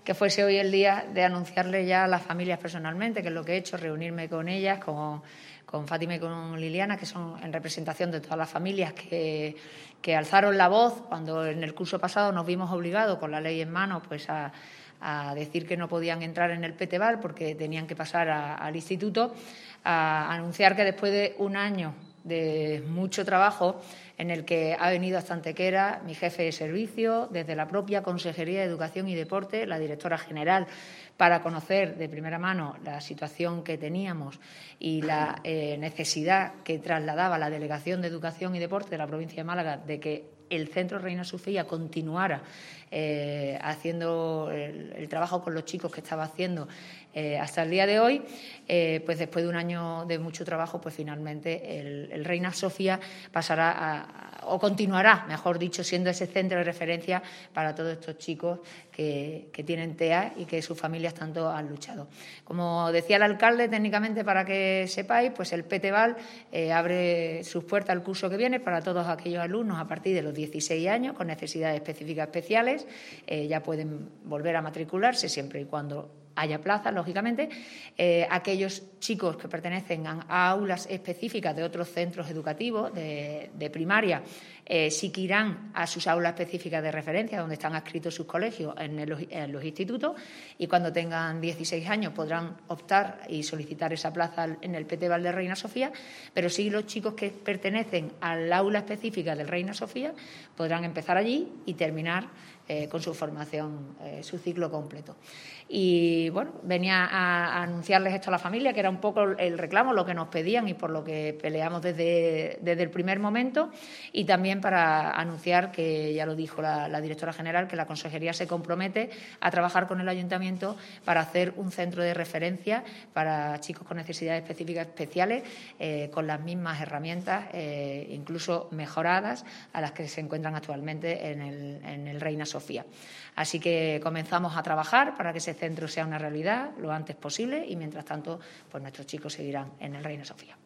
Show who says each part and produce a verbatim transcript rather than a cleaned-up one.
Speaker 1: que fuese hoy el día de anunciarle ya a las familias personalmente, que es lo que he hecho, reunirme con ellas, con, con Fátima y con Liliana, que son en representación de todas las familias que, que alzaron la voz cuando en el curso pasado nos vimos obligados, con la ley en mano, pues a, a decir que no podían entrar en el Peteval porque tenían que pasar a, al instituto, a anunciar que después de un año de mucho trabajo en el que ha venido hasta Antequera mi jefe de servicio, desde la propia Consejería de Educación y Deporte, la directora general, para conocer de primera mano la situación que teníamos y la eh, necesidad que trasladaba la Delegación de Educación y Deporte de la provincia de Málaga de que el Centro Reina Sofía continuara eh, haciendo el, el trabajo con los chicos que estaba haciendo eh, hasta el día de hoy, eh, pues después de un año de mucho trabajo, pues finalmente el, el Reina Sofía pasará a, o continuará, mejor dicho, siendo ese centro de referencia para todos estos chicos que, que tienen T E A y que sus familias tanto han luchado. Como decía el alcalde, técnicamente, para que sepáis, pues el Peteval eh, abre sus puertas al curso que viene para todos aquellos alumnos a partir de los dieciséis años con necesidades específicas especiales. Eh, ya pueden volver a matricularse siempre y cuando haya plaza, lógicamente. Eh, aquellos chicos que pertenecen a, a aulas específicas de otros centros educativos de, de primaria eh, sí que irán a sus aulas específicas de referencia, donde están adscritos sus colegios en, el, en los institutos, y cuando tengan dieciséis años podrán optar y solicitar esa plaza en el Peteval de Reina Sofía, pero sí los chicos que pertenecen al aula específica del Reina Sofía podrán empezar allí y terminar Eh, con su formación, eh, su ciclo completo. Y, bueno, venía a, a anunciarles esto a la familia, que era un poco el reclamo, lo que nos pedían y por lo que peleamos desde, desde el primer momento, y también para anunciar, que ya lo dijo la, la directora general, que la Consejería se compromete a trabajar con el Ayuntamiento para hacer un centro de referencia para chicos con necesidades específicas especiales, eh, con las mismas herramientas, eh, incluso mejoradas, a las que se encuentran actualmente en el, en el Reina Sofía. Así que comenzamos a trabajar para que ese centro sea una realidad lo antes posible y, mientras tanto, pues nuestros chicos seguirán en el Reina Sofía.